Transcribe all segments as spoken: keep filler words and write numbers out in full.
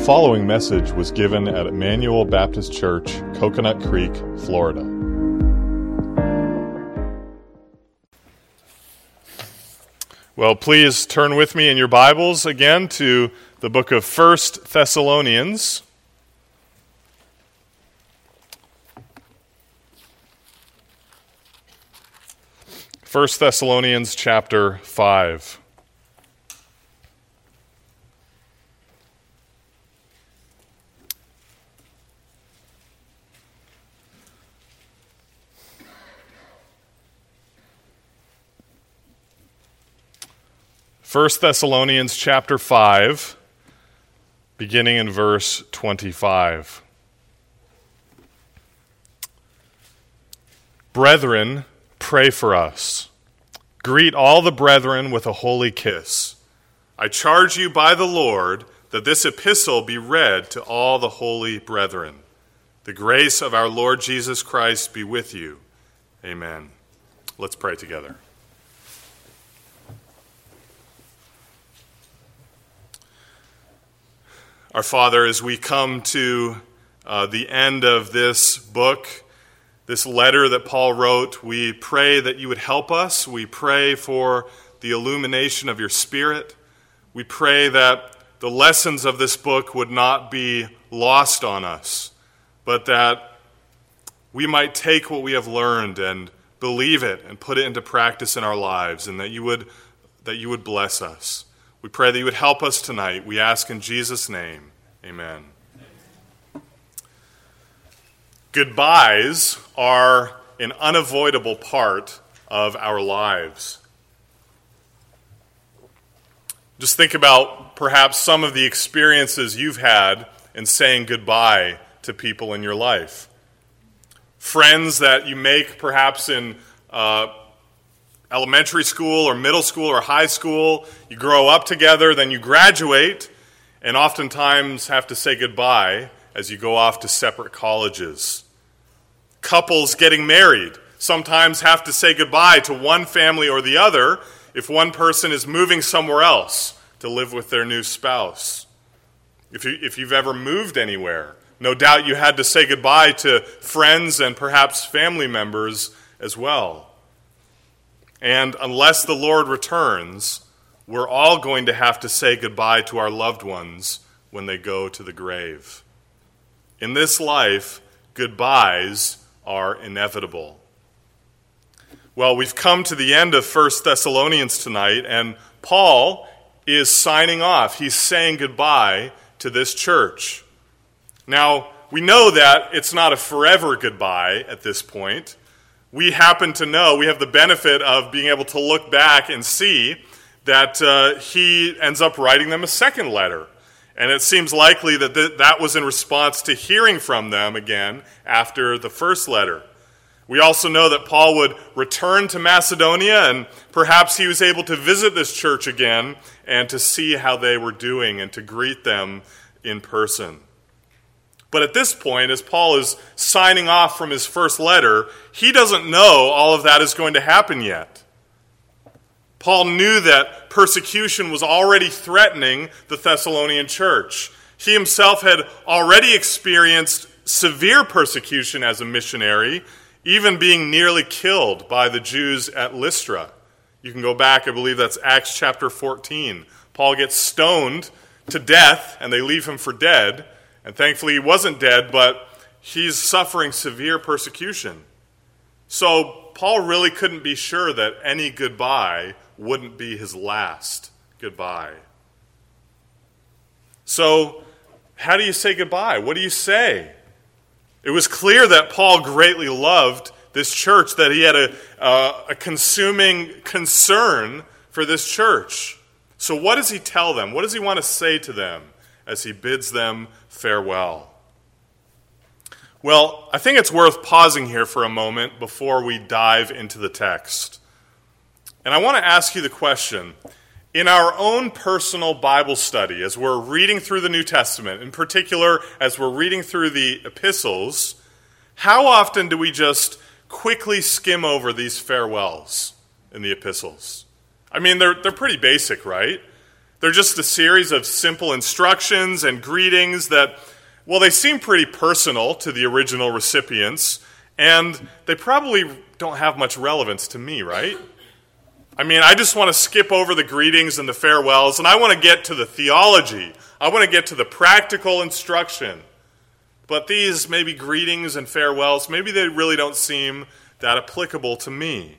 following message was given at Emmanuel Baptist Church, Coconut Creek, Florida. Well, please turn with me in your Bibles again to the book of First Thessalonians. First Thessalonians chapter five. First Thessalonians chapter five, beginning in verse twenty-five. Brethren, pray for us. Greet all the brethren with a holy kiss. I charge you by the Lord that this epistle be read to all the holy brethren. The grace of our Lord Jesus Christ be with you. Amen. Let's pray together. Our Father, as we come to uh, the end of this book, this letter that Paul wrote, we pray that you would help us. We pray for the illumination of your Spirit. We pray that the lessons of this book would not be lost on us, but that we might take what we have learned and believe it and put it into practice in our lives, and that you would, that you would bless us. We pray that you would help us tonight. We ask in Jesus' name, amen. Goodbyes are an unavoidable part of our lives. Just think about perhaps some of the experiences you've had in saying goodbye to people in your life. Friends that you make perhaps in uh, elementary school or middle school or high school. You grow up together, then you graduate, and oftentimes have to say goodbye as you go off to separate colleges. Couples getting married sometimes have to say goodbye to one family or the other if one person is moving somewhere else to live with their new spouse. If you, if you've ever moved anywhere, no doubt you had to say goodbye to friends and perhaps family members as well. And unless the Lord returns, we're all going to have to say goodbye to our loved ones when they go to the grave. In this life, goodbyes are inevitable. Well, we've come to the end of First Thessalonians tonight, and Paul is signing off. He's saying goodbye to this church. Now, we know that it's not a forever goodbye at this point. We happen to know, we have the benefit of being able to look back and see that uh, he ends up writing them a second letter. And it seems likely that th- that was in response to hearing from them again after the first letter. We also know that Paul would return to Macedonia, and perhaps he was able to visit this church again and to see how they were doing and to greet them in person. But at this point, as Paul is signing off from his first letter, he doesn't know all of that is going to happen yet. Paul knew that persecution was already threatening the Thessalonian church. He himself had already experienced severe persecution as a missionary, even being nearly killed by the Jews at Lystra. You can go back, I believe that's Acts chapter fourteen. Paul gets stoned to death, and they leave him for dead. And thankfully he wasn't dead, but he's suffering severe persecution. So Paul really couldn't be sure that any goodbye wouldn't be his last goodbye. So how do you say goodbye? What do you say? It was clear that Paul greatly loved this church, that he had a, uh, a consuming concern for this church. So what does he tell them? What does he want to say to them as he bids them farewell? Well, I think it's worth pausing here for a moment before we dive into the text. And I want to ask you the question, in our own personal Bible study, as we're reading through the New Testament, in particular as we're reading through the epistles, how often do we just quickly skim over these farewells in the epistles? I mean, they're, they're pretty basic, right? They're just a series of simple instructions and greetings that, well, they seem pretty personal to the original recipients, and they probably don't have much relevance to me, right? I mean, I just want to skip over the greetings and the farewells, and I want to get to the theology. I want to get to the practical instruction. But these maybe greetings and farewells, maybe they really don't seem that applicable to me.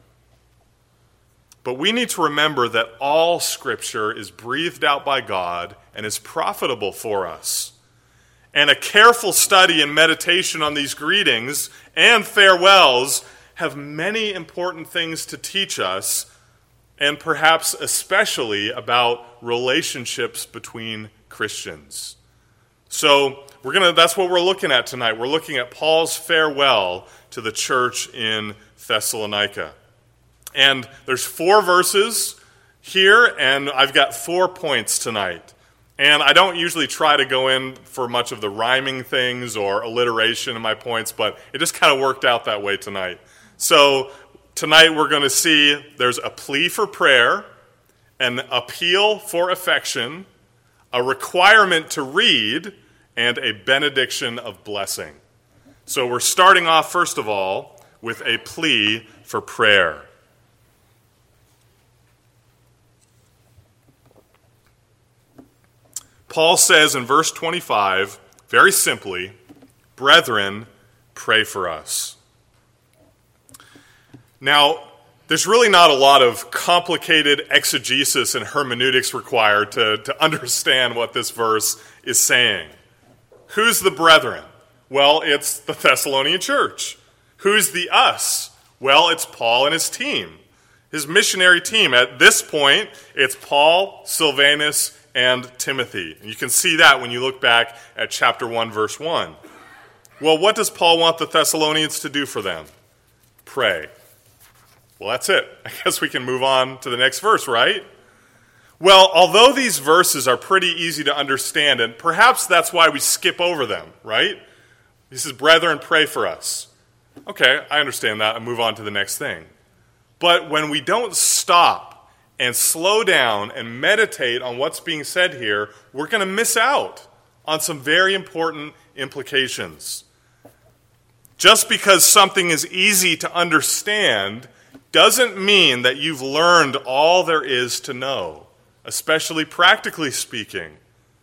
But we need to remember that all Scripture is breathed out by God and is profitable for us. And a careful study and meditation on these greetings and farewells have many important things to teach us, and perhaps especially about relationships between Christians. So we're gonna that's what we're looking at tonight. We're looking at Paul's farewell to the church in Thessalonica. And there's four verses here, and I've got four points tonight. And I don't usually try to go in for much of the rhyming things or alliteration in my points, but it just kind of worked out that way tonight. So tonight we're going to see there's a plea for prayer, an appeal for affection, a requirement to read, and a benediction of blessing. So we're starting off, first of all, with a plea for prayer. Paul says in verse twenty-five, very simply, "Brethren, pray for us." Now, there's really not a lot of complicated exegesis and hermeneutics required to, to understand what this verse is saying. Who's the brethren? Well, it's the Thessalonian church. Who's the us? Well, it's Paul and his team, his missionary team. At this point, it's Paul, Silvanus, and Timothy. And you can see that when you look back at chapter one, verse one. Well, what does Paul want the Thessalonians to do for them? Pray. Well, that's it. I guess we can move on to the next verse, right? Well, although these verses are pretty easy to understand, and perhaps that's why we skip over them, right? He says, "Brethren, pray for us." Okay, I understand that, and move on to the next thing. But when we don't stop and slow down and meditate on what's being said here, we're going to miss out on some very important implications. Just because something is easy to understand doesn't mean that you've learned all there is to know, especially practically speaking.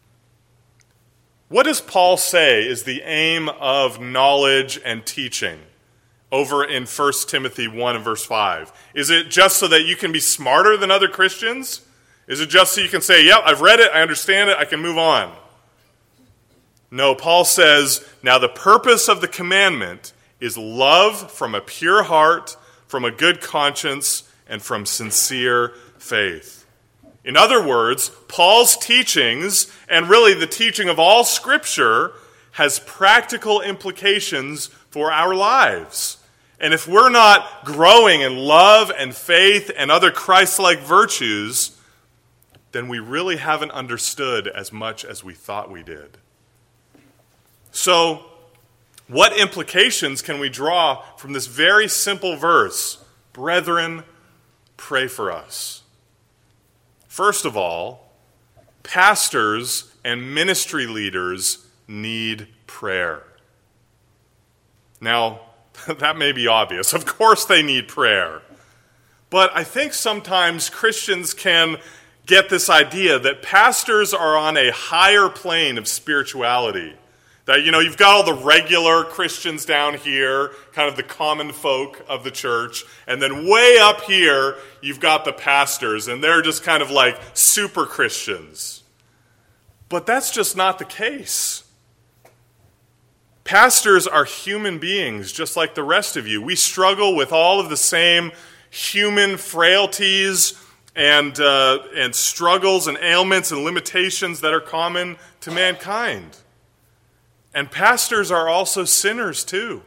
What does Paul say is the aim of knowledge and teaching over in First Timothy one and verse five? Is it just so that you can be smarter than other Christians? Is it just so you can say, "Yep, I've read it, I understand it, I can move on"? No, Paul says, now the purpose of the commandment is love from a pure heart, from a good conscience, and from sincere faith. In other words, Paul's teachings, and really the teaching of all Scripture, has practical implications for our lives. And if we're not growing in love and faith and other Christ-like virtues, then we really haven't understood as much as we thought we did. So, what implications can we draw from this very simple verse? Brethren, pray for us. First of all, pastors and ministry leaders need prayer. Now, that may be obvious. Of course they need prayer. But I think sometimes Christians can get this idea that pastors are on a higher plane of spirituality. That, you know, you've got all the regular Christians down here, kind of the common folk of the church, and then way up here, you've got the pastors, and they're just kind of like super Christians. But that's just not the case. Pastors are human beings, just like the rest of you. We struggle with all of the same human frailties and, uh, and struggles and ailments and limitations that are common to mankind. And pastors are also sinners too.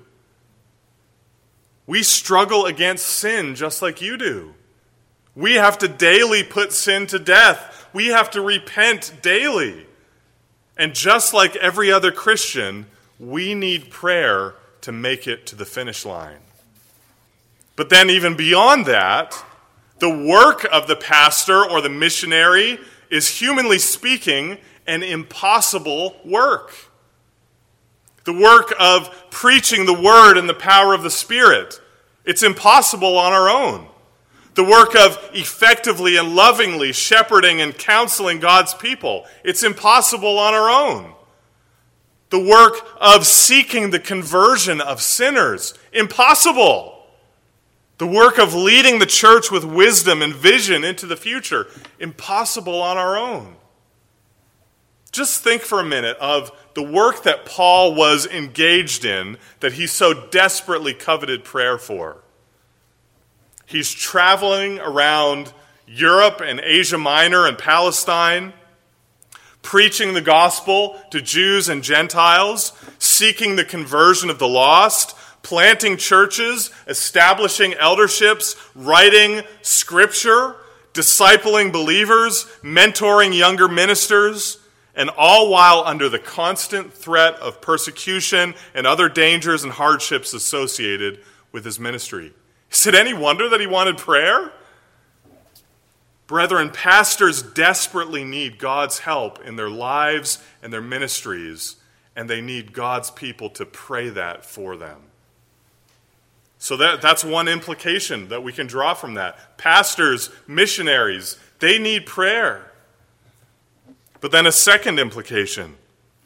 We struggle against sin just like you do. We have to daily put sin to death. We have to repent daily. And just like every other Christian, we need prayer to make it to the finish line. But then even beyond that, the work of the pastor or the missionary is, humanly speaking, an impossible work. The work of preaching the word in the power of the Spirit. It's impossible on our own. The work of effectively and lovingly shepherding and counseling God's people. It's impossible on our own. The work of seeking the conversion of sinners. Impossible. The work of leading the church with wisdom and vision into the future. Impossible on our own. Just think for a minute of the work that Paul was engaged in that he so desperately coveted prayer for. He's traveling around Europe and Asia Minor and Palestine, preaching the gospel to Jews and Gentiles, seeking the conversion of the lost, planting churches, establishing elderships, writing scripture, discipling believers, mentoring younger ministers, and all while under the constant threat of persecution and other dangers and hardships associated with his ministry. Is it any wonder that he wanted prayer? Brethren, pastors desperately need God's help in their lives and their ministries, and they need God's people to pray that for them. So that, that's one implication that we can draw from that. Pastors, missionaries, they need prayer. But then a second implication.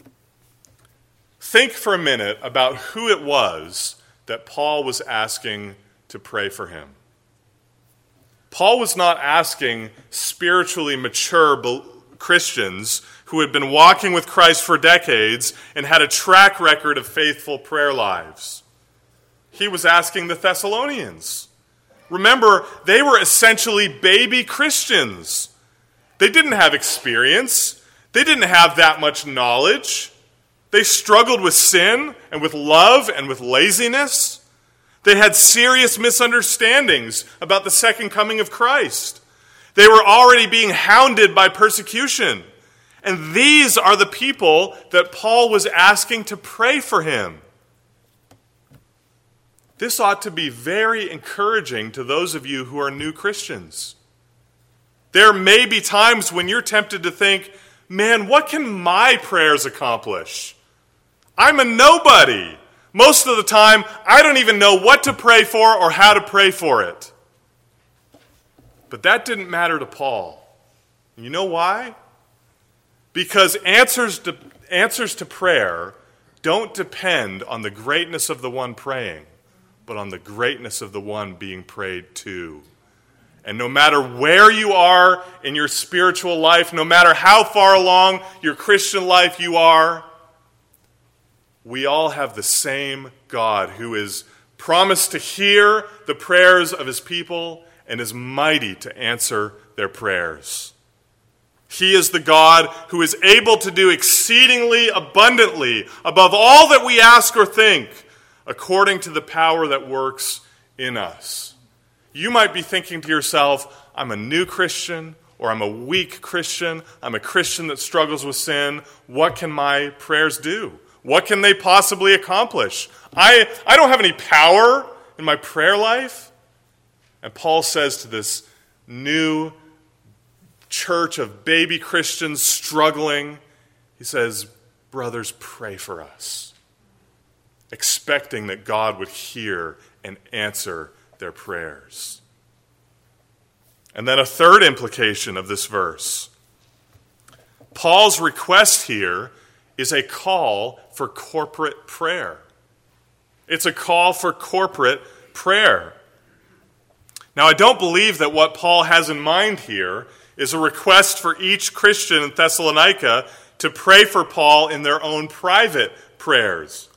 Think for a minute about who it was that Paul was asking to pray for him. Paul was not asking spiritually mature Christians who had been walking with Christ for decades and had a track record of faithful prayer lives. He was asking the Thessalonians. Remember, they were essentially baby Christians. They didn't have experience. They didn't have that much knowledge. They struggled with sin and with love and with laziness. They had serious misunderstandings about the second coming of Christ. They were already being hounded by persecution. And these are the people that Paul was asking to pray for him. This ought to be very encouraging to those of you who are new Christians. There may be times when you're tempted to think, man, what can my prayers accomplish? I'm a nobody. Most of the time, I don't even know what to pray for or how to pray for it. But that didn't matter to Paul. You know why? Because answers to, answers to prayer don't depend on the greatness of the one praying, but on the greatness of the one being prayed to. And no matter where you are in your spiritual life, no matter how far along your Christian life you are, we all have the same God who is promised to hear the prayers of his people and is mighty to answer their prayers. He is the God who is able to do exceedingly abundantly above all that we ask or think, according to the power that works in us. You might be thinking to yourself, I'm a new Christian, or I'm a weak Christian, I'm a Christian that struggles with sin. What can my prayers do? What can they possibly accomplish? I, I don't have any power in my prayer life. And Paul says to this new church of baby Christians struggling, he says, brothers, pray for us, expecting that God would hear and answer their prayers. And then a third implication of this verse. Paul's request here is a call for corporate prayer. It's a call for corporate prayer. Now, I don't believe that what Paul has in mind here is a request for each Christian in Thessalonica to pray for Paul in their own private prayers.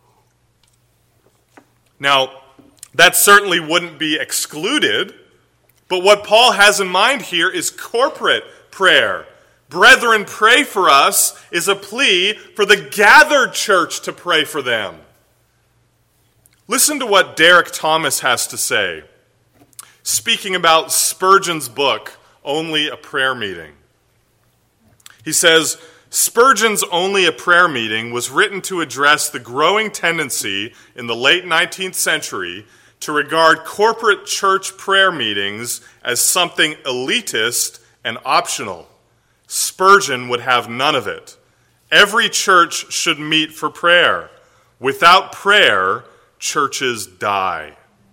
Now, that certainly wouldn't be excluded, but what Paul has in mind here is corporate prayer. Brethren, pray for us is a plea for the gathered church to pray for them. Listen to what Derek Thomas has to say, speaking about Spurgeon's book, Only a Prayer Meeting. He says, Spurgeon's Only a Prayer Meeting was written to address the growing tendency in the late nineteenth century to regard corporate church prayer meetings as something elitist and optional, Spurgeon would have none of it. Every church should meet for prayer. Without prayer, churches die.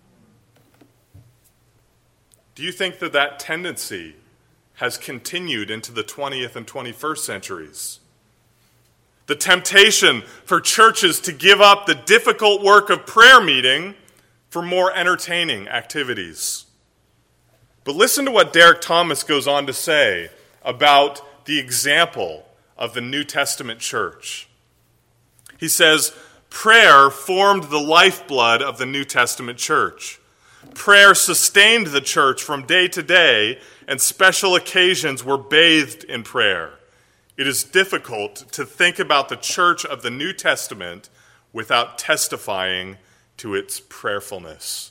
Do you think that that tendency has continued into the twentieth and twenty-first centuries? The temptation for churches to give up the difficult work of prayer meeting for more entertaining activities. But listen to what Derek Thomas goes on to say about the example of the New Testament church. He says, prayer formed the lifeblood of the New Testament church. Prayer sustained the church from day to day, and special occasions were bathed in prayer. It is difficult to think about the church of the New Testament without testifying to its prayerfulness.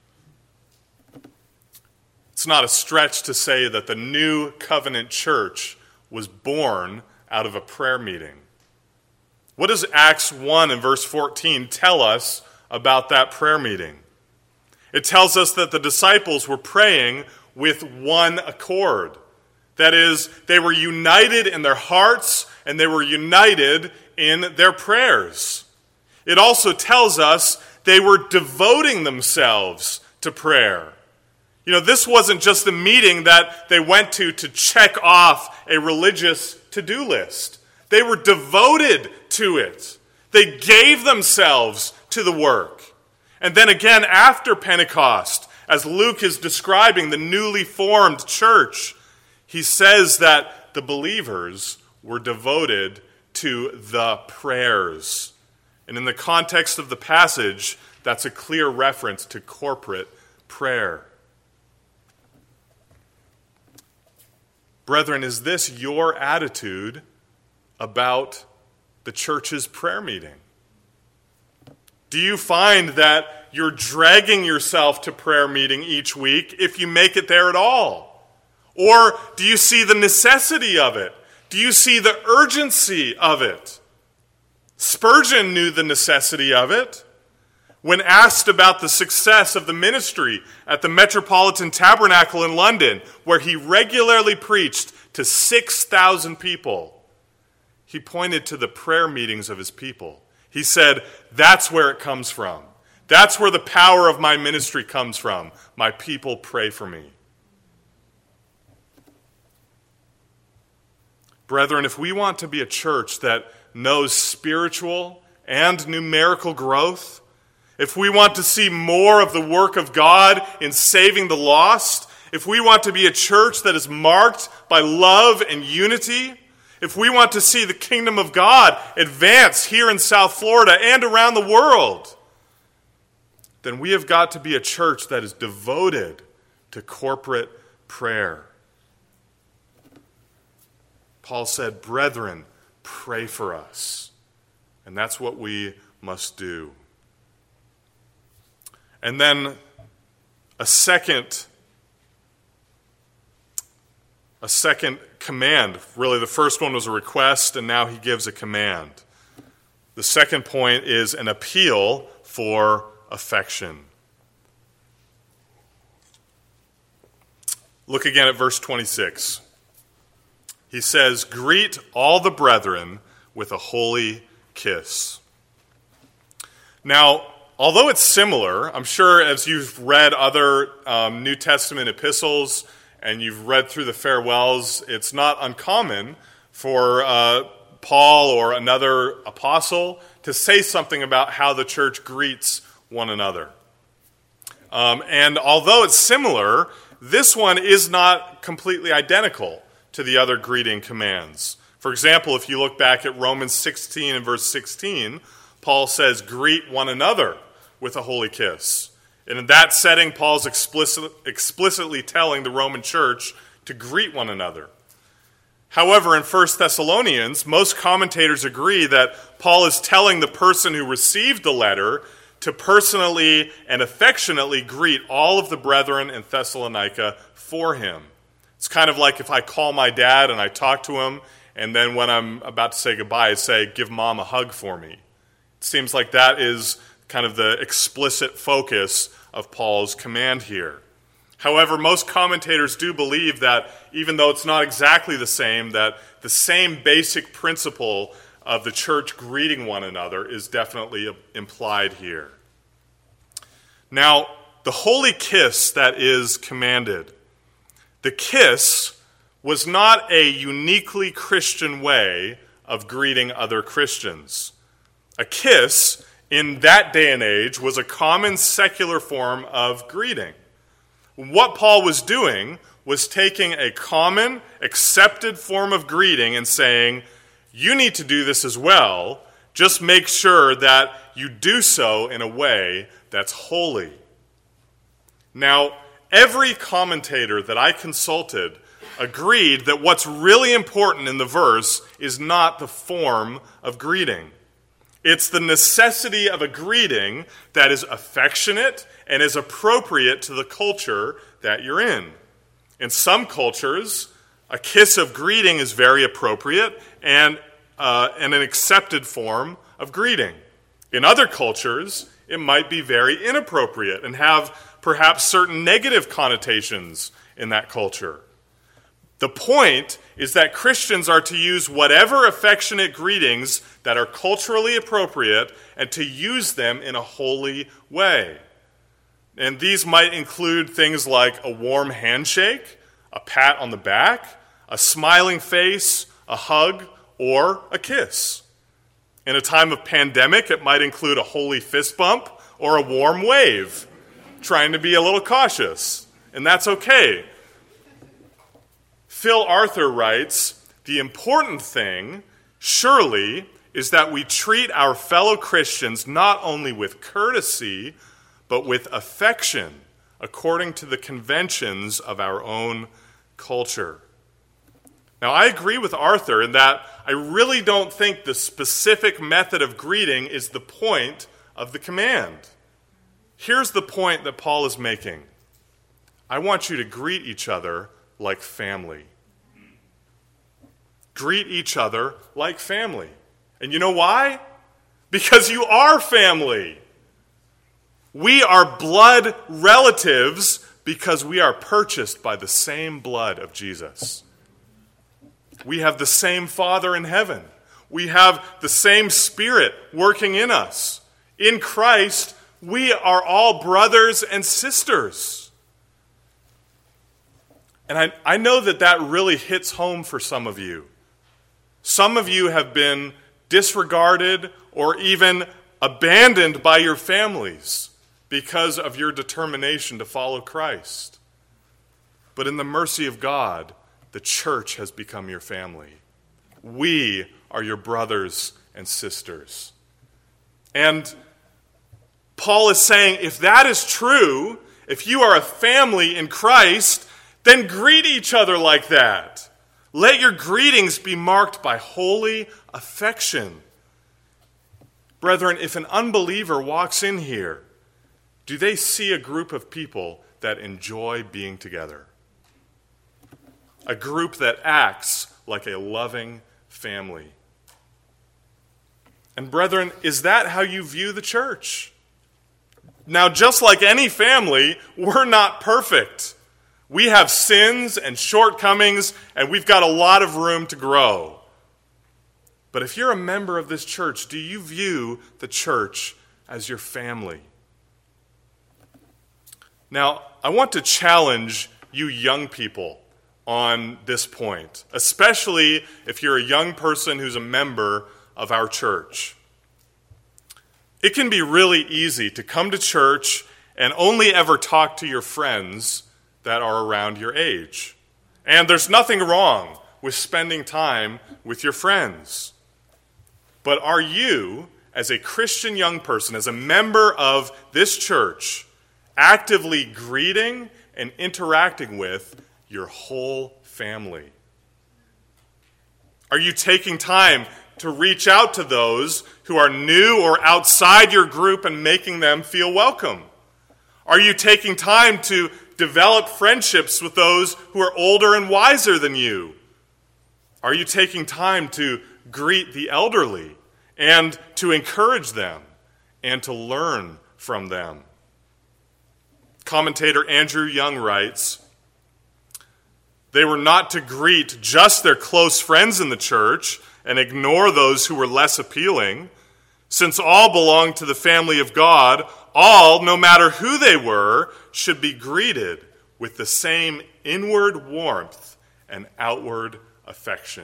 It's not a stretch to say that the New Covenant church was born out of a prayer meeting. What does Acts one and verse fourteen tell us about that prayer meeting? It tells us that the disciples were praying with one accord. That is, they were united in their hearts and they were united in their prayers. It also tells us they were devoting themselves to prayer. You know, this wasn't just a meeting that they went to to check off a religious to-do list. They were devoted to it. They gave themselves to the work. And then again, after Pentecost, as Luke is describing the newly formed church, he says that the believers were devoted to the prayers. And in the context of the passage, that's a clear reference to corporate prayer. Brethren, is this your attitude about the church's prayer meeting? Do you find that you're dragging yourself to prayer meeting each week if you make it there at all? Or do you see the necessity of it? Do you see the urgency of it? Spurgeon knew the necessity of it. When asked about the success of the ministry at the Metropolitan Tabernacle in London, where he regularly preached to six thousand people, he pointed to the prayer meetings of his people. He said, that's where it comes from. That's where the power of my ministry comes from. My people pray for me. Brethren, if we want to be a church that knows spiritual and numerical growth, if we want to see more of the work of God in saving the lost, if we want to be a church that is marked by love and unity, if we want to see the kingdom of God advance here in South Florida and around the world, then we have got to be a church that is devoted to corporate prayer. Paul said, brethren, pray for us. And that's what we must do. And then a second, a second command. Really, the first one was a request, and now he gives a command. The second point is an appeal for affection. Look again at verse twenty-six. He says, greet all the brethren with a holy kiss. Now, although it's similar, I'm sure as you've read other um, New Testament epistles and you've read through the farewells, it's not uncommon for uh, Paul or another apostle to say something about how the church greets one another. Um, and although it's similar, this one is not completely identical to the other greeting commands. For example, if you look back at Romans sixteen and verse sixteen, Paul says, greet one another with a holy kiss. And in that setting, Paul's explicit, explicitly telling the Roman church to greet one another. However, in First Thessalonians, most commentators agree that Paul is telling the person who received the letter to personally and affectionately greet all of the brethren in Thessalonica for him. It's kind of like if I call my dad and I talk to him, and then when I'm about to say goodbye, I say, give mom a hug for me. It seems like that is kind of the explicit focus of Paul's command here. However, most commentators do believe that even though it's not exactly the same, that the same basic principle of the church greeting one another is definitely implied here. Now, the holy kiss that is commanded, the kiss was not a uniquely Christian way of greeting other Christians. A kiss in that day and age was a common secular form of greeting. What Paul was doing was taking a common, accepted form of greeting and saying, you need to do this as well. Just make sure that you do so in a way that's holy. Now, every commentator that I consulted agreed that what's really important in the verse is not the form of greeting. It's the necessity of a greeting that is affectionate and is appropriate to the culture that you're in. In some cultures, a kiss of greeting is very appropriate and, uh, and an accepted form of greeting. In other cultures, it might be very inappropriate and have perhaps certain negative connotations in that culture. The point is that Christians are to use whatever affectionate greetings that are culturally appropriate and to use them in a holy way. And these might include things like a warm handshake, a pat on the back, a smiling face, a hug, or a kiss. In a time of pandemic, it might include a holy fist bump or a warm wave, trying to be a little cautious, and that's okay. Phil Arthur writes, the important thing, surely, is that we treat our fellow Christians not only with courtesy, but with affection, according to the conventions of our own culture. Now, I agree with Arthur in that I really don't think the specific method of greeting is the point of the command. Here's the point that Paul is making. I want you to greet each other like family. Greet each other like family. And you know why? Because you are family. We are blood relatives because we are purchased by the same blood of Jesus. We have the same Father in heaven. We have the same Spirit working in us. In Christ, we are all brothers and sisters. And I, I know that that really hits home for some of you. Some of you have been disregarded or even abandoned by your families because of your determination to follow Christ. But in the mercy of God, the church has become your family. We are your brothers and sisters. And Paul is saying, if that is true, if you are a family in Christ, then greet each other like that. Let your greetings be marked by holy affection. Brethren, if an unbeliever walks in here, do they see a group of people that enjoy being together? A group that acts like a loving family. And brethren, is that how you view the church? Now, just like any family, we're not perfect. We have sins and shortcomings, and we've got a lot of room to grow. But if you're a member of this church, do you view the church as your family? Now, I want to challenge you young people on this point, especially if you're a young person who's a member of our church. It can be really easy to come to church and only ever talk to your friends that are around your age. And there's nothing wrong with spending time with your friends. But are you, as a Christian young person, as a member of this church, actively greeting and interacting with your whole family? Are you taking time to reach out to those who are new or outside your group and making them feel welcome? Are you taking time to develop friendships with those who are older and wiser than you? Are you taking time to greet the elderly and to encourage them and to learn from them? Commentator Andrew Young writes, they were not to greet just their close friends in the church and ignore those who were less appealing. Since all belonged to the family of God, all, no matter who they were, should be greeted with the same inward warmth and outward affection.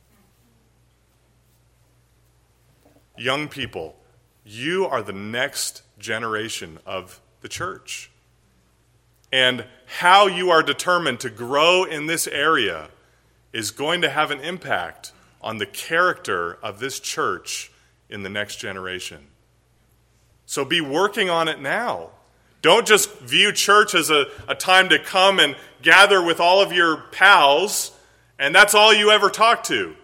Young people, you are the next generation of the church. And how you are determined to grow in this area is going to have an impact on the character of this church in the next generation. So be working on it now. Don't just view church as a, a time to come and gather with all of your pals, and that's all you ever talk to.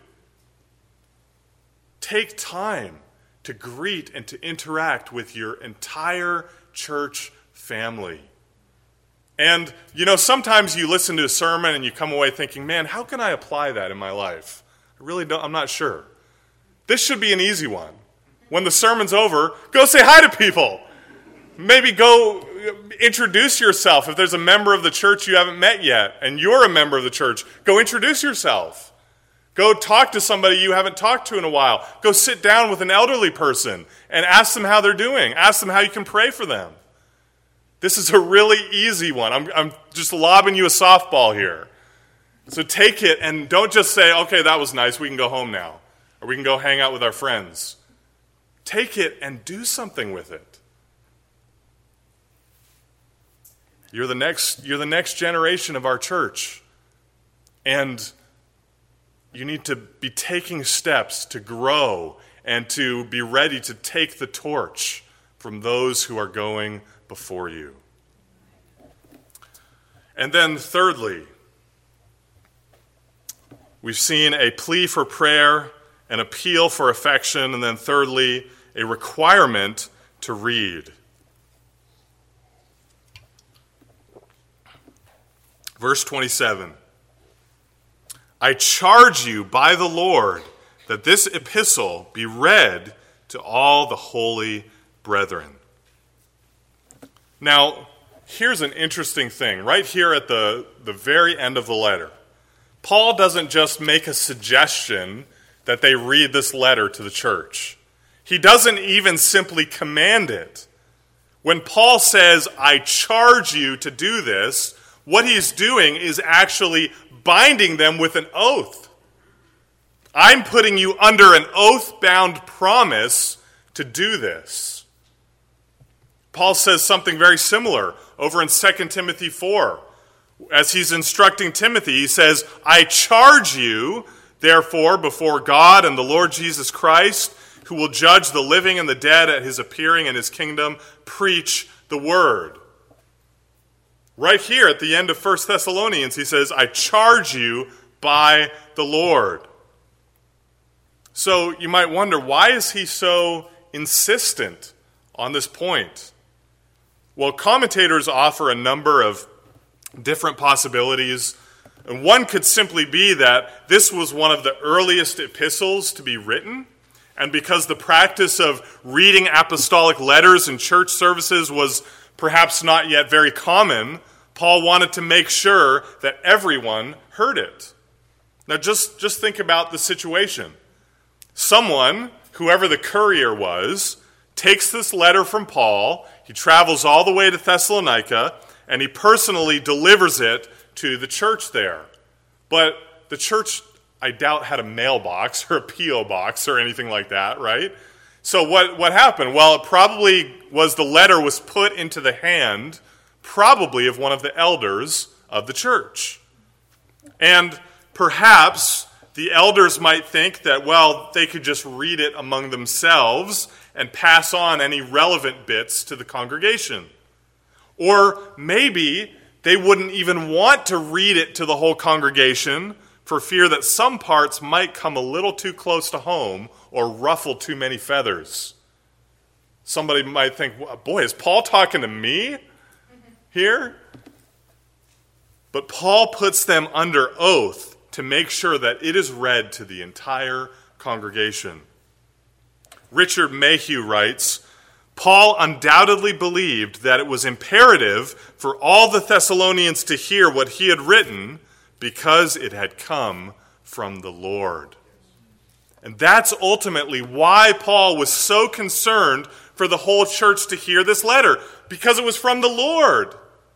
Take time to greet and to interact with your entire church family. And, you know, sometimes you listen to a sermon and you come away thinking, man, how can I apply that in my life? I really don't, I'm not sure. This should be an easy one. When the sermon's over, go say hi to people. Maybe go introduce yourself. If there's a member of the church you haven't met yet and you're a member of the church, go introduce yourself. Go talk to somebody you haven't talked to in a while. Go sit down with an elderly person and ask them how they're doing. Ask them how you can pray for them. This is a really easy one. I'm, I'm just lobbing you a softball here. So take it and don't just say, okay, that was nice, we can go home now. Or we can go hang out with our friends. Take it and do something with it. You're the next, you're the next generation of our church. And you need to be taking steps to grow and to be ready to take the torch from those who are going before you. And then thirdly, we've seen a plea for prayer, an appeal for affection, and then thirdly, a requirement to read. Verse twenty-seven. I charge you by the Lord that this epistle be read to all the holy brethren. Now, here's an interesting thing. Right here at the, the very end of the letter, Paul doesn't just make a suggestion that they read this letter to the church. He doesn't even simply command it. When Paul says, I charge you to do this, what he's doing is actually binding them with an oath. I'm putting you under an oath-bound promise to do this. Paul says something very similar over in Second Timothy four. As he's instructing Timothy, he says, I charge you, therefore, before God and the Lord Jesus Christ, who will judge the living and the dead at his appearing in his kingdom, preach the word. Right here at the end of First Thessalonians, he says, I charge you by the Lord. So you might wonder, why is he so insistent on this point? Well, commentators offer a number of different possibilities. And one could simply be that this was one of the earliest epistles to be written. And because the practice of reading apostolic letters in church services was perhaps not yet very common, Paul wanted to make sure that everyone heard it. Now just, just think about the situation. Someone, whoever the courier was, takes this letter from Paul, he travels all the way to Thessalonica, and he personally delivers it to the church there. But the church, I doubt, had a mailbox or a P O box or anything like that, right? So what, what happened? Well, it probably was the letter was put into the hand, probably of one of the elders of the church. And perhaps the elders might think that, well, they could just read it among themselves and pass on any relevant bits to the congregation. Or maybe they wouldn't even want to read it to the whole congregation for fear that some parts might come a little too close to home or ruffle too many feathers. Somebody might think, boy, is Paul talking to me here? But Paul puts them under oath to make sure that it is read to the entire congregation. Richard Mayhew writes, Paul undoubtedly believed that it was imperative for all the Thessalonians to hear what he had written because it had come from the Lord. And that's ultimately why Paul was so concerned for the whole church to hear this letter, because it was from the Lord.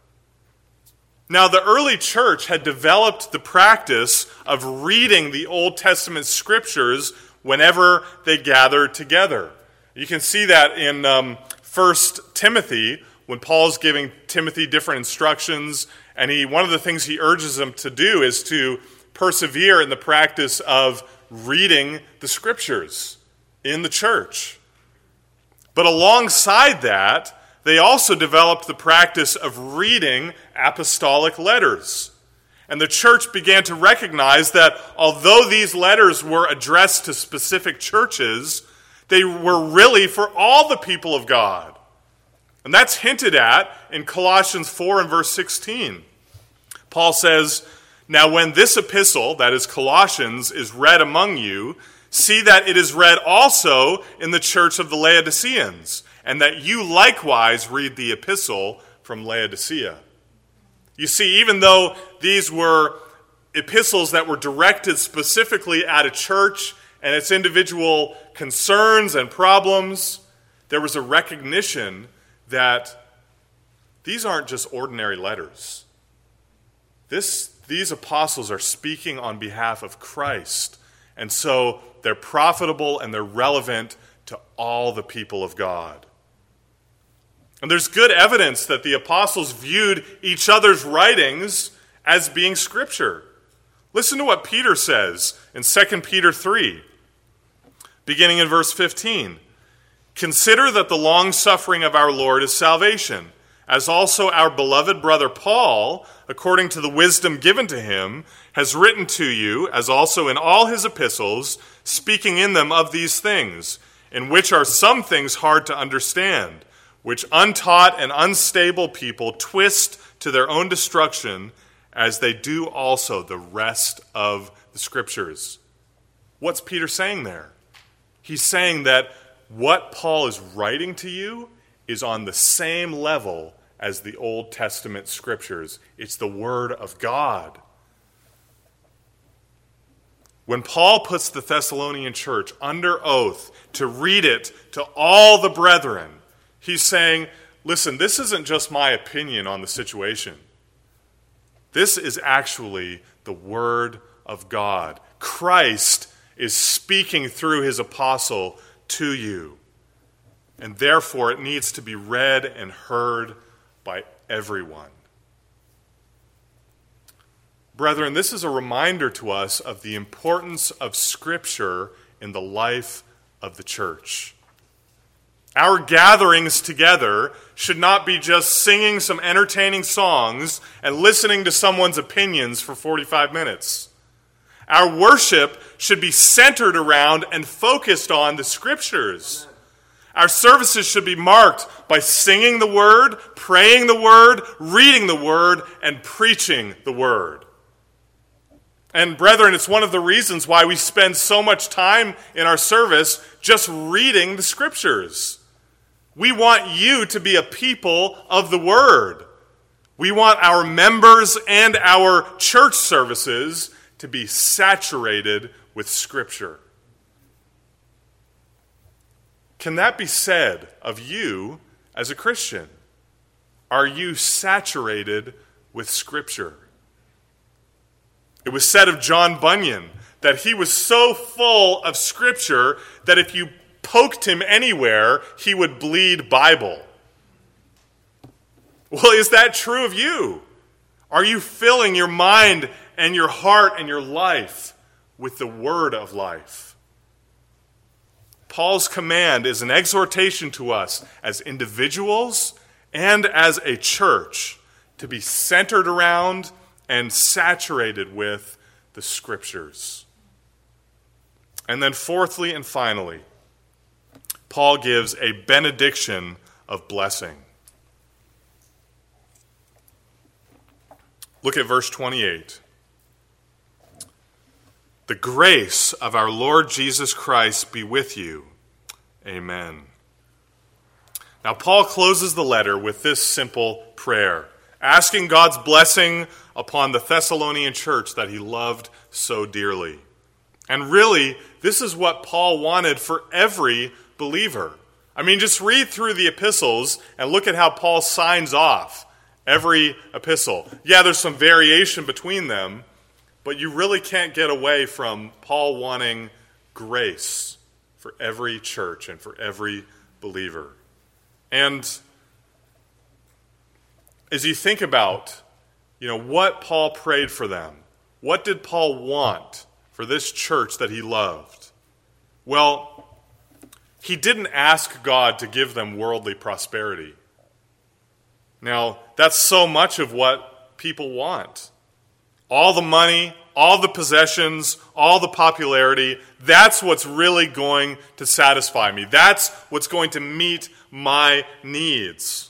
Now, the early church had developed the practice of reading the Old Testament scriptures whenever they gathered together. You can see that in um, First Timothy, when Paul's giving Timothy different instructions, and he one of the things he urges him to do is to persevere in the practice of reading the scriptures in the church. But alongside that, they also developed the practice of reading apostolic letters. And the church began to recognize that although these letters were addressed to specific churches, they were really for all the people of God. And that's hinted at in Colossians four and verse sixteen. Paul says, "Now when this epistle," that is Colossians, "is read among you, see that it is read also in the church of the Laodiceans, and that you likewise read the epistle from Laodicea." You see, even though these were epistles that were directed specifically at a church and its individual concerns and problems, there was a recognition that these aren't just ordinary letters. This, these apostles are speaking on behalf of Christ, and so they're profitable and they're relevant to all the people of God. And there's good evidence that the apostles viewed each other's writings as being Scripture. Listen to what Peter says in Second Peter three, beginning in verse fifteen. "Consider that the long-suffering of our Lord is salvation, as also our beloved brother Paul, according to the wisdom given to him, has written to you, as also in all his epistles, speaking in them of these things, in which are some things hard to understand, which untaught and unstable people twist to their own destruction, as they do also the rest of the Scriptures." What's Peter saying there? He's saying that what Paul is writing to you is on the same level as the Old Testament Scriptures. It's the Word of God. When Paul puts the Thessalonian church under oath to read it to all the brethren, he's saying, listen, this isn't just my opinion on the situation. This is actually the Word of God. Christ is speaking through his apostle to you. And therefore, it needs to be read and heard by everyone. Brethren, this is a reminder to us of the importance of Scripture in the life of the church. Our gatherings together should not be just singing some entertaining songs and listening to someone's opinions for forty-five minutes. Our worship should be centered around and focused on the Scriptures. Our services should be marked by singing the Word, praying the Word, reading the Word, and preaching the Word. And brethren, it's one of the reasons why we spend so much time in our service just reading the Scriptures. We want you to be a people of the Word. We want our members and our church services to be saturated with Scripture. Can that be said of you as a Christian? Are you saturated with Scripture? It was said of John Bunyan that he was so full of Scripture that if you poked him anywhere, he would bleed Bible. Well, is that true of you? Are you filling your mind and your heart and your life with the Word of life? Paul's command is an exhortation to us as individuals and as a church to be centered around and saturated with the Scriptures. And then fourthly and finally, Paul gives a benediction of blessing. Look at verse twenty-eight. "The grace of our Lord Jesus Christ be with you. Amen." Now, Paul closes the letter with this simple prayer, asking God's blessing upon the Thessalonian church that he loved so dearly. And really, this is what Paul wanted for every believer. I mean, just read through the epistles and look at how Paul signs off every epistle. Yeah, there's some variation between them, but you really can't get away from Paul wanting grace for every church and for every believer. And as you think about, you know, what Paul prayed for them, what did Paul want for this church that he loved? Well, he didn't ask God to give them worldly prosperity. Now, that's so much of what people want. All the money, all the possessions, all the popularity, that's what's really going to satisfy me. That's what's going to meet my needs.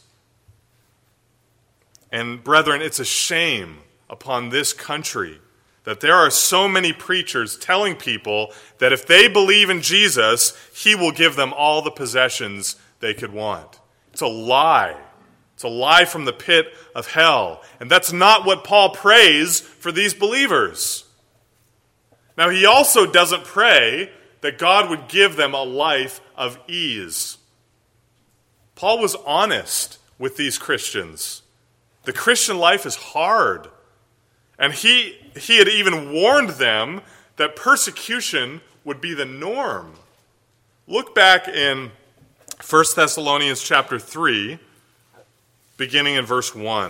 And brethren, it's a shame upon this country that there are so many preachers telling people that if they believe in Jesus, he will give them all the possessions they could want. It's a lie. It's a lie from the pit of hell. And that's not what Paul prays for these believers. Now, he also doesn't pray that God would give them a life of ease. Paul was honest with these Christians. The Christian life is hard. And he, he had even warned them that persecution would be the norm. Look back in First Thessalonians chapter three, beginning in verse one.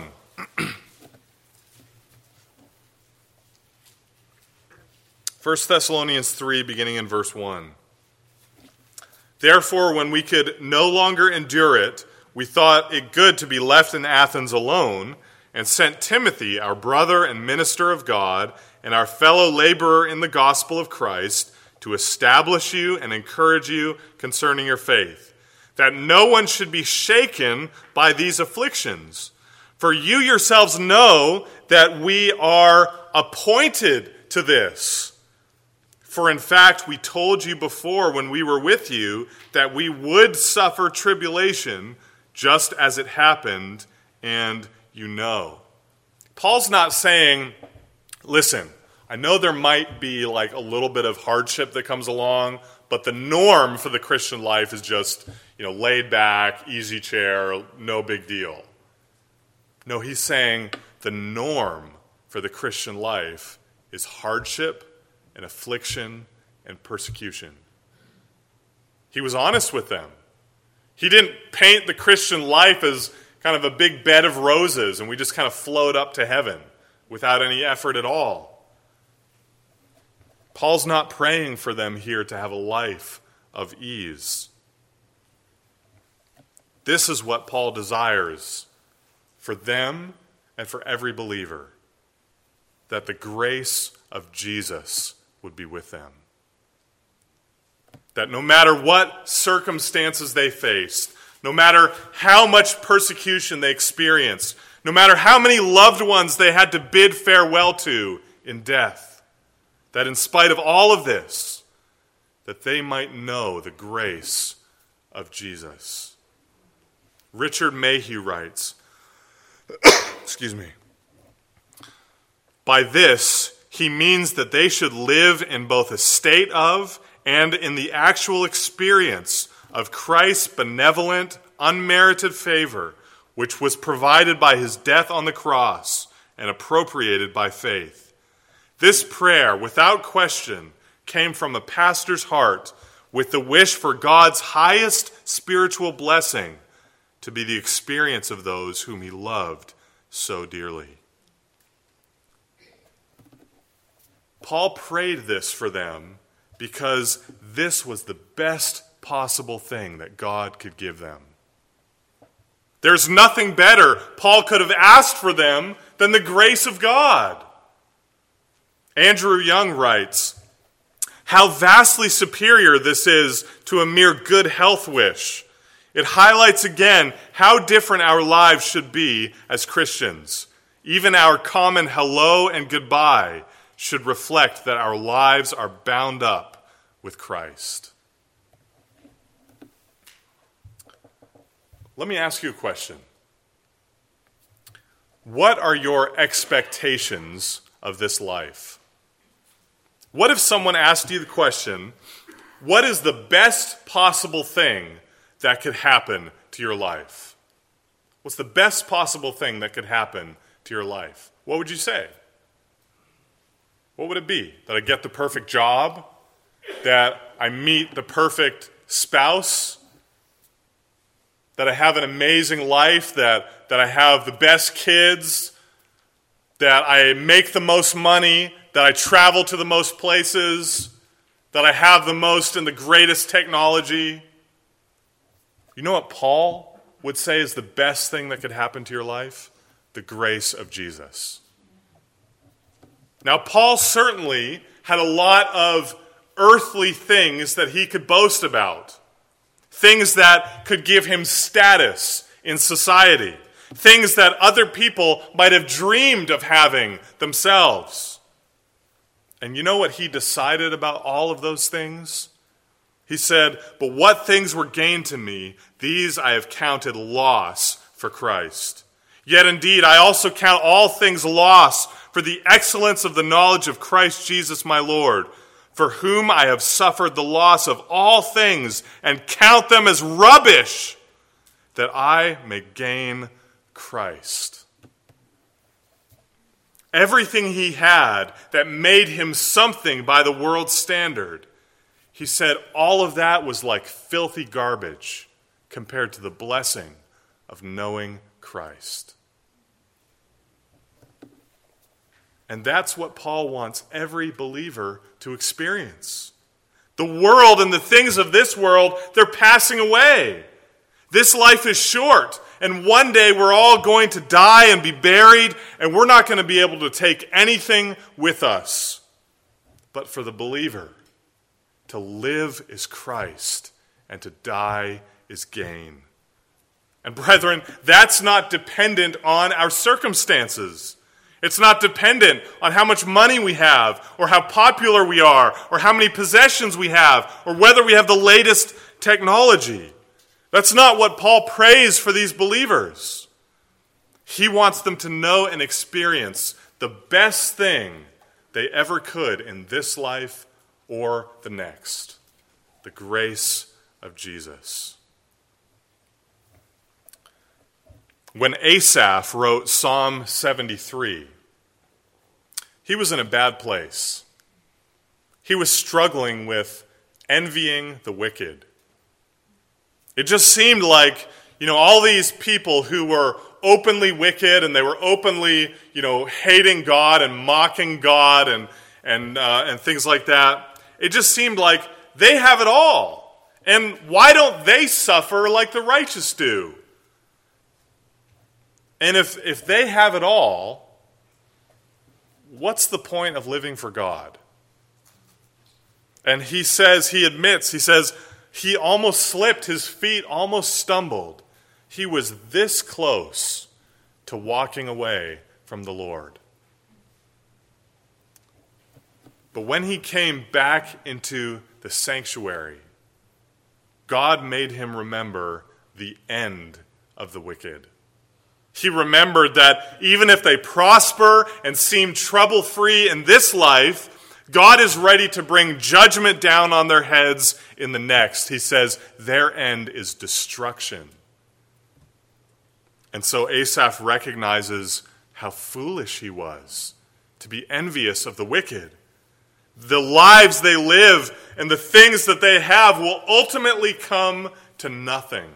First Thessalonians three, beginning in verse one. Therefore, when we could no longer endure it, we thought it good to be left in Athens alone, and sent Timothy, our brother and minister of God, and our fellow laborer in the gospel of Christ, to establish you and encourage you concerning your faith, that no one should be shaken by these afflictions. For you yourselves know that we are appointed to this. For in fact, we told you before when we were with you that we would suffer tribulation just as it happened, and you know. Paul's not saying, listen, I know there might be like a little bit of hardship that comes along, but the norm for the Christian life is just, you know, laid back, easy chair, no big deal. No, he's saying the norm for the Christian life is hardship and affliction and persecution. He was honest with them. He didn't paint the Christian life as kind of a big bed of roses and we just kind of float up to heaven without any effort at all. Paul's not praying for them here to have a life of ease. This is what Paul desires for them and for every believer, that the grace of Jesus would be with them. That no matter what circumstances they faced, no matter how much persecution they experienced, no matter how many loved ones they had to bid farewell to in death, that in spite of all of this, that they might know the grace of Jesus. Richard Mayhew writes, excuse me, by this, he means that they should live in both a state of and in the actual experience of Christ's benevolent, unmerited favor, which was provided by his death on the cross and appropriated by faith. This prayer, without question, came from a pastor's heart with the wish for God's highest spiritual blessing to be the experience of those whom he loved so dearly. Paul prayed this for them because this was the best possible thing that God could give them. There's nothing better Paul could have asked for them than the grace of God. Andrew Young writes, how vastly superior this is to a mere good health wish. It highlights again how different our lives should be as Christians. Even our common hello and goodbye should reflect that our lives are bound up with Christ. let me ask you a question. What are your expectations of this life? What if someone asked you the question, what is the best possible thing that could happen to your life? What's the best possible thing that could happen to your life? What would you say? What would it be? That I get the perfect job? That I meet the perfect spouse? That I have an amazing life? That, that I have the best kids? That I make the most money? That I travel to the most places? That I have the most and the greatest technology? You know what Paul would say is the best thing that could happen to your life? The grace of Jesus. Now, Paul certainly had a lot of earthly things that he could boast about. Things that could give him status in society. Things that other people might have dreamed of having themselves. And you know what he decided about all of those things? He said, but what things were gained to me, these I have counted loss for Christ. Yet indeed, I also count all things loss for the excellence of the knowledge of Christ Jesus my Lord, for whom I have suffered the loss of all things and count them as rubbish, that I may gain Christ. Everything he had that made him something by the world's standard, he said all of that was like filthy garbage compared to the blessing of knowing Christ. And that's what Paul wants every believer to experience. The world and the things of this world, they're passing away. This life is short, and one day we're all going to die and be buried, and we're not going to be able to take anything with us. But for the believer, to live is Christ, and to die is gain. And brethren, that's not dependent on our circumstances. It's not dependent on how much money we have, or how popular we are, or how many possessions we have, or whether we have the latest technology. That's not what Paul prays for these believers. He wants them to know and experience the best thing they ever could in this life or the next, the grace of Jesus. When Asaph wrote Psalm seventy-three, he was in a bad place. He was struggling with envying the wicked. It just seemed like, you know, all these people who were openly wicked and they were openly, you know, hating God and mocking God and and uh, and things like that. It just seemed like they have it all. And why don't they suffer like the righteous do? And if, if they have it all, what's the point of living for God? And he says, he admits, he says, he almost slipped, his feet almost stumbled. He was this close to walking away from the Lord. But when he came back into the sanctuary, God made him remember the end of the wicked. He remembered that even if they prosper and seem trouble-free in this life, God is ready to bring judgment down on their heads in the next. He says their end is destruction. And so Asaph recognizes how foolish he was to be envious of the wicked. The lives they live and the things that they have will ultimately come to nothing.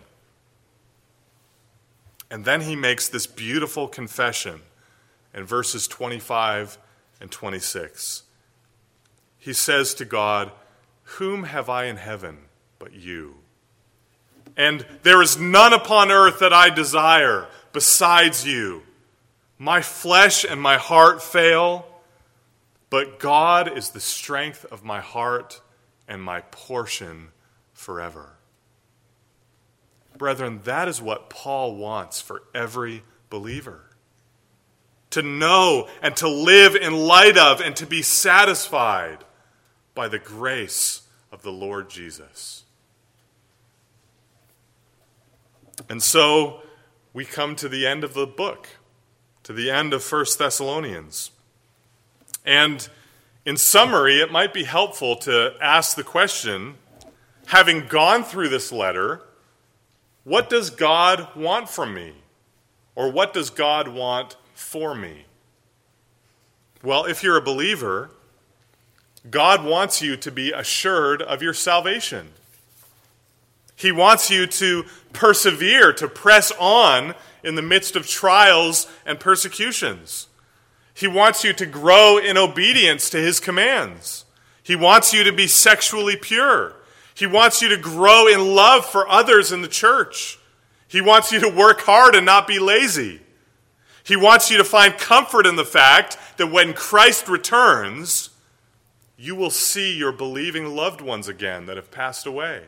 And then he makes this beautiful confession in verses twenty-five and twenty-six. He says to God, "Whom have I in heaven but you? And there is none upon earth that I desire besides you. My flesh and my heart fail, but God is the strength of my heart and my portion forever." Brethren, that is what Paul wants for every believer. To know and to live in light of and to be satisfied by the grace of the Lord Jesus. And so we come to the end of the book, to the end of First Thessalonians. And in summary, it might be helpful to ask the question, having gone through this letter, what does God want from me? Or what does God want for me? Well, if you're a believer, God wants you to be assured of your salvation. He wants you to persevere, to press on in the midst of trials and persecutions. He wants you to grow in obedience to his commands. He wants you to be sexually pure. He wants you to grow in love for others in the church. He wants you to work hard and not be lazy. He wants you to find comfort in the fact that when Christ returns, you will see your believing loved ones again that have passed away.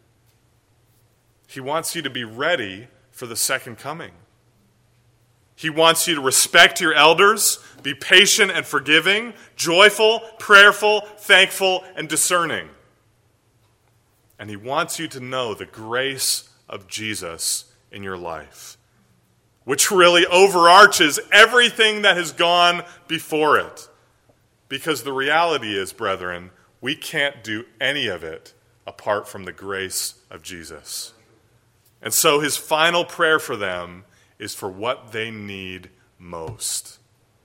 He wants you to be ready for the second coming. He wants you to respect your elders, be patient and forgiving, joyful, prayerful, thankful, and discerning. And he wants you to know the grace of Jesus in your life, which really overarches everything that has gone before it. Because the reality is, brethren, we can't do any of it apart from the grace of Jesus. And so his final prayer for them is for what they need most.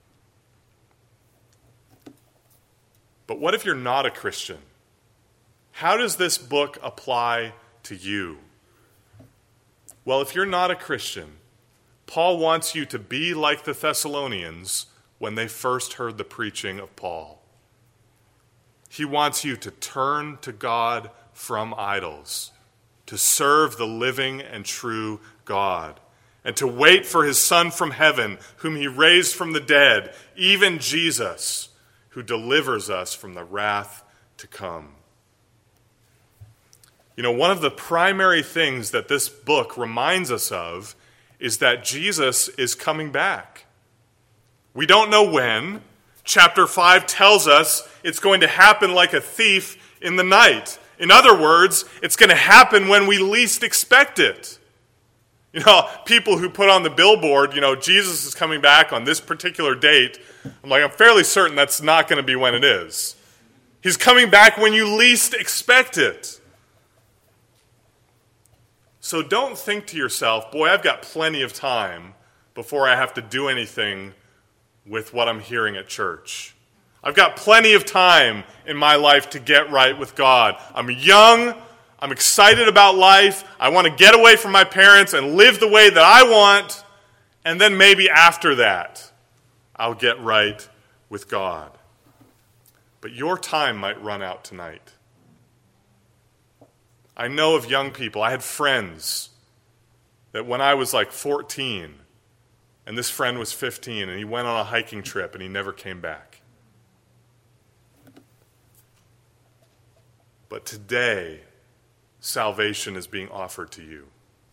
But what if you're not a Christian? How does this book apply to you? Well, if you're not a Christian, Paul wants you to be like the Thessalonians when they first heard the preaching of Paul. He wants you to turn to God from idols, to serve the living and true God, and to wait for his Son from heaven, whom he raised from the dead, even Jesus, who delivers us from the wrath to come. You know, one of the primary things that this book reminds us of is that Jesus is coming back. We don't know when. Chapter five tells us it's going to happen like a thief in the night. In other words, it's going to happen when we least expect it. You know, people who put on the billboard, you know, Jesus is coming back on this particular date. I'm like, I'm fairly certain that's not going to be when it is. He's coming back when you least expect it. So don't think to yourself, boy, I've got plenty of time before I have to do anything with what I'm hearing at church. I've got plenty of time in my life to get right with God. I'm young. I'm excited about life. I want to get away from my parents and live the way that I want. And then maybe after that, I'll get right with God. But your time might run out tonight. I know of young people. I had friends that when I was like fourteen, and this friend was fifteen, and he went on a hiking trip, and he never came back. But today, salvation is being offered to you.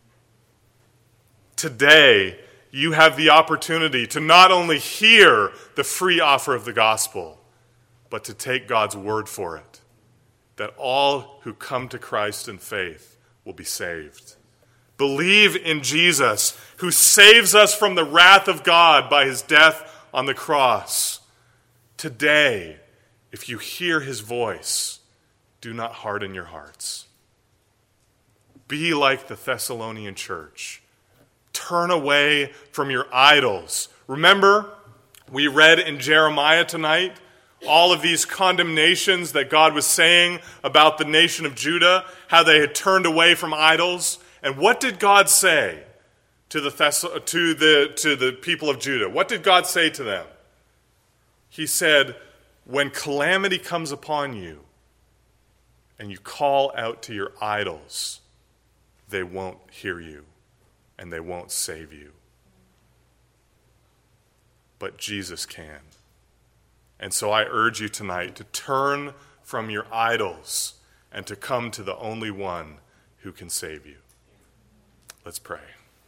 Today, you have the opportunity to not only hear the free offer of the gospel, but to take God's word for it. That all who come to Christ in faith will be saved. Believe in Jesus, who saves us from the wrath of God by his death on the cross. Today, if you hear his voice, do not harden your hearts. Be like the Thessalonian church. Turn away from your idols. Remember, we read in Jeremiah tonight all of these condemnations that God was saying about the nation of Judah, how they had turned away from idols. And what did God say to the, Thess- to the, to the people of Judah? What did God say to them? He said, when calamity comes upon you and you call out to your idols, they won't hear you and they won't save you. But Jesus can. And so I urge you tonight to turn from your idols and to come to the only one who can save you. Let's pray.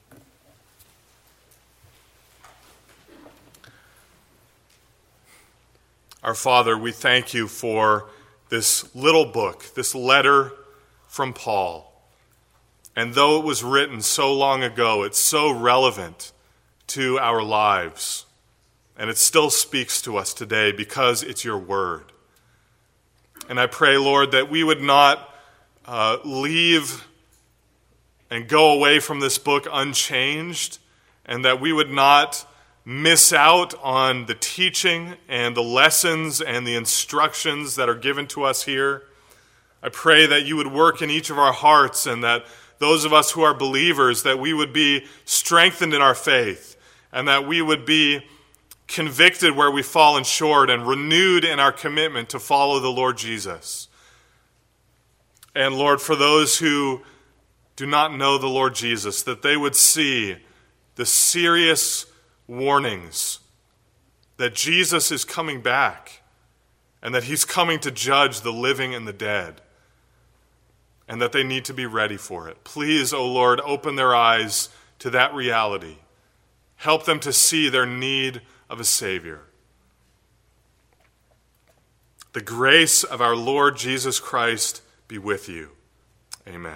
Our Father, we thank you for this little book, this letter from Paul. And though it was written so long ago, it's so relevant to our lives. And it still speaks to us today because it's your word. And I pray, Lord, that we would not uh, leave and go away from this book unchanged, and that we would not miss out on the teaching and the lessons and the instructions that are given to us here. I pray that you would work in each of our hearts, and that those of us who are believers, that we would be strengthened in our faith, and that we would be convicted where we've fallen short and renewed in our commitment to follow the Lord Jesus. And Lord, for those who do not know the Lord Jesus, that they would see the serious warnings that Jesus is coming back and that he's coming to judge the living and the dead, and that they need to be ready for it. Please, O Lord, open their eyes to that reality. Help them to see their need of a Savior. The grace of our Lord Jesus Christ be with you. Amen.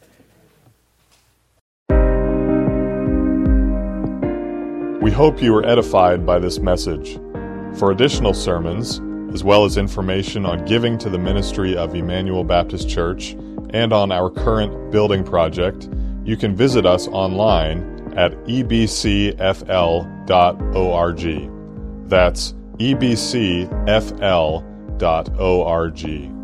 We hope you were edified by this message. For additional sermons, as well as information on giving to the ministry of Emmanuel Baptist Church and on our current building project, you can visit us online at e b c f l dot org. That's e b c f l dot org.